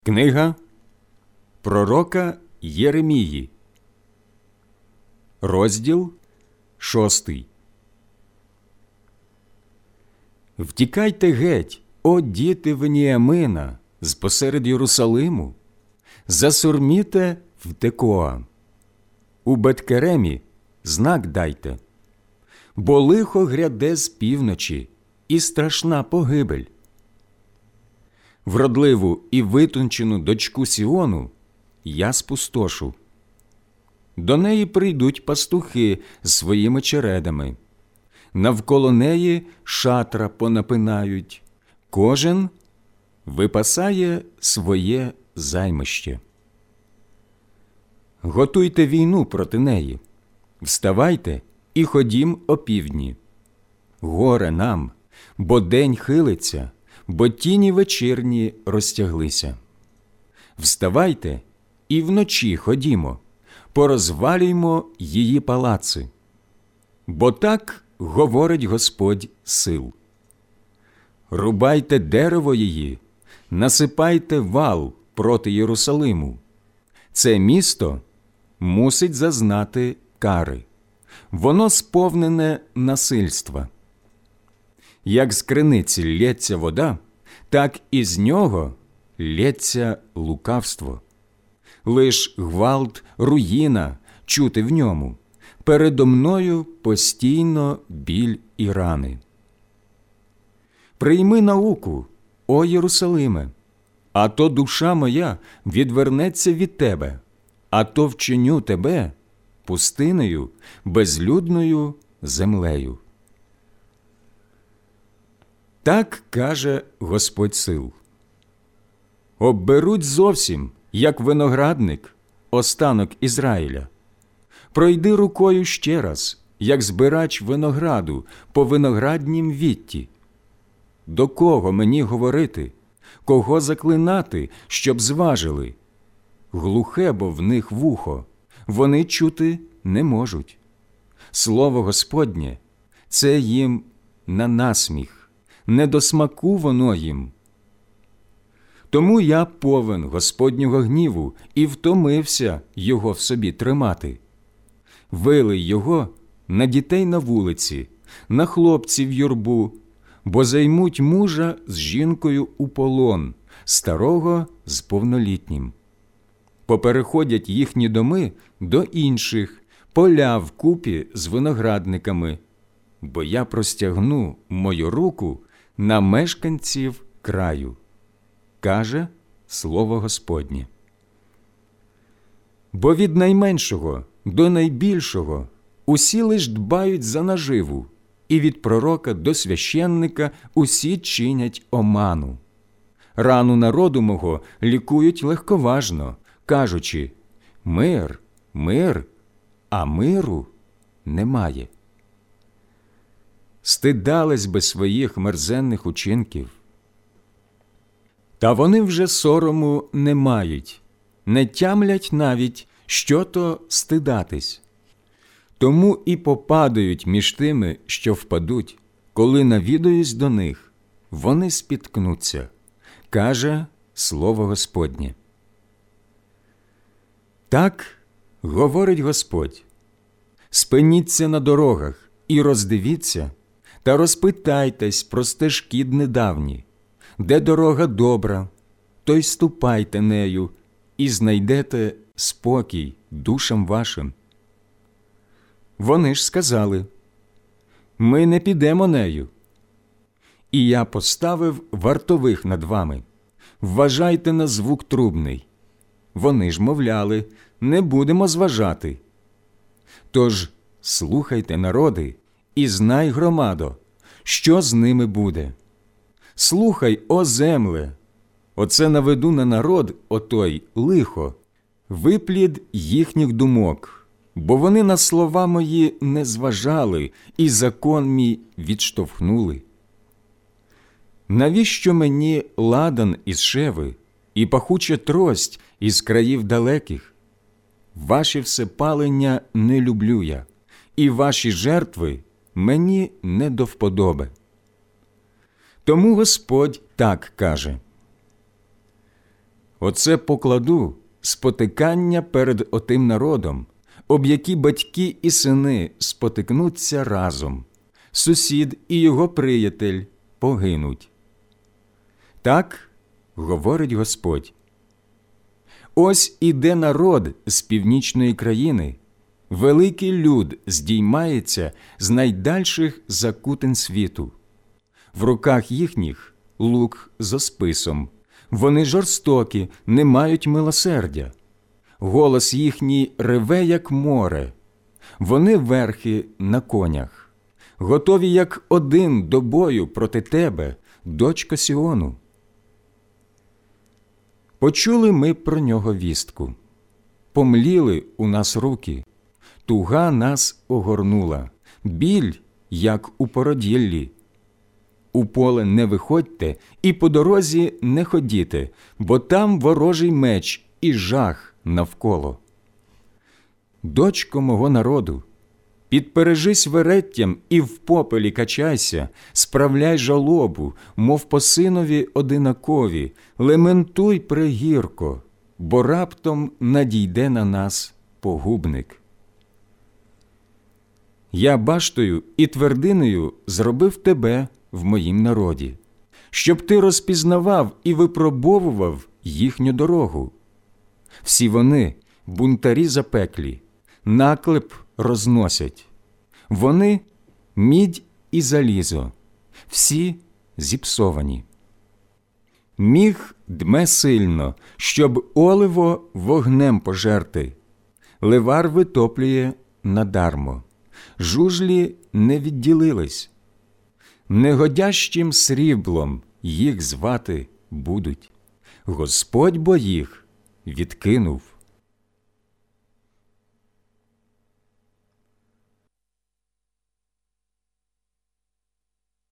Книга пророка Єремії, розділ 6. «Втікайте геть, о діти Веніамина, з посеред Єрусалиму, засурміте в Текоа. У Бет-Керемі знак дайте, бо лихо гряде з півночі і страшна погибель. Вродливу і витончену дочку Сіону я спустошу. До неї прийдуть пастухи з своїми чередами. Навколо неї шатра понапинають. Кожен випасає своє займище. Готуйте війну проти неї. Вставайте і ходім опівдні. Горе нам, бо день хилиться, бо тіні вечірні розтяглися. Вставайте і вночі ходімо, порозвалюймо її палаци. Бо так говорить Господь сил. Рубайте дерево її, насипайте вал проти Єрусалиму. Це місто мусить зазнати кари. Воно сповнене насильства. Як з криниці лється вода, так і з нього лється лукавство. Лиш гвалт, руїна чути в ньому. Передо мною постійно біль і рани. Прийми науку, о Єрусалиме, а то душа моя відвернеться від тебе, а то вчиню тебе пустинею, безлюдною землею. Так каже Господь сил. Обберуть зовсім, як виноградник, останок Ізраїля. Пройди рукою ще раз, як збирач винограду по винограднім вітті. До кого мені говорити, кого заклинати, щоб зважили? Глухе бо в них вухо, вони чути не можуть. Слово Господнє – це їм на насміх, не до смаку воно їм. Тому я повен Господнього гніву і втомився його в собі тримати. Вилий його на дітей на вулиці, на хлопців юрбу, бо займуть мужа з жінкою у полон, старого з повнолітнім. Попереходять їхні доми до інших, поля вкупі з виноградниками, бо я простягну мою руку на мешканців краю, каже Слово Господнє. Бо від найменшого до найбільшого усі лиш дбають за наживу, і від пророка до священника усі чинять оману. Рану народу мого лікують легковажно, кажучи: мир, мир, а миру немає. Стидались би своїх мерзенних учинків. Та вони вже сорому не мають, не тямлять навіть, що то стидатись. Тому і попадають між тими, що впадуть, коли навідаюсь до них, вони спіткнуться, каже Слово Господнє. Так говорить Господь: спиніться на дорогах і роздивіться, та розпитайтесь про стежки недавні, де дорога добра, то й ступайте нею, і знайдете спокій душам вашим. Вони ж сказали: ми не підемо нею. І я поставив вартових над вами. Вважайте на звук трубний. Вони ж мовляли: не будемо зважати. Тож слухайте, народи, і знай, громадо, що з ними буде. Слухай, о земле, оце наведу на народ отой лихо, виплід їхніх думок, бо вони на слова мої не зважали і закон мій відштовхнули. Навіщо мені ладан із Шеви і пахуча трость із країв далеких? Ваші всепалення не люблю я, і ваші жертви мені не до вподоби. Тому Господь так каже: Оце покладу спотикання перед отим народом, об які батьки і сини спотикнуться разом, сусід і його приятель погинуть. Так говорить Господь. Ось іде народ з північної країни, великий люд здіймається з найдальших закутин світу. В руках їхніх лук зо списом. Вони жорстокі, не мають милосердя. Голос їхній реве, як море. Вони верхи на конях, готові як один до бою проти тебе, дочко Сіону. Почули ми про нього вістку. Помліли у нас руки, туга нас огорнула, біль, як у породіллі. У поле не виходьте і по дорозі не ходіте, бо там ворожий меч і жах навколо. Дочко мого народу, підпережись вереттям і в попелі качайся, справляй жалобу, мов по синові одинакові, лементуй прегірко, бо раптом надійде на нас погубник. Я баштою і твердиною зробив тебе в моїм народі, щоб ти розпізнавав і випробовував їхню дорогу. Всі вони – бунтарі запеклі, наклеп розносять. Вони – мідь і залізо, всі зіпсовані. Міг дме сильно, щоб оливо вогнем пожерти. Ливар витоплює надармо, жужлі не відділились. Негодящим сріблом їх звати будуть. Господь бо їх відкинув.